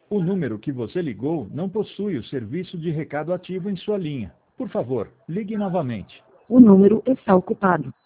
O número que você ligou não possui o serviço de recado ativo em sua linha. Por favor, ligue novamente. O número está ocupado.